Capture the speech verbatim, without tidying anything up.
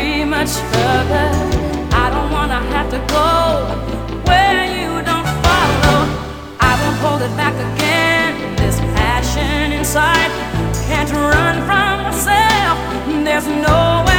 be much further. I don't wanna have to go where you don't follow. I won't hold it back again. This passion inside can't run from myself. There's no way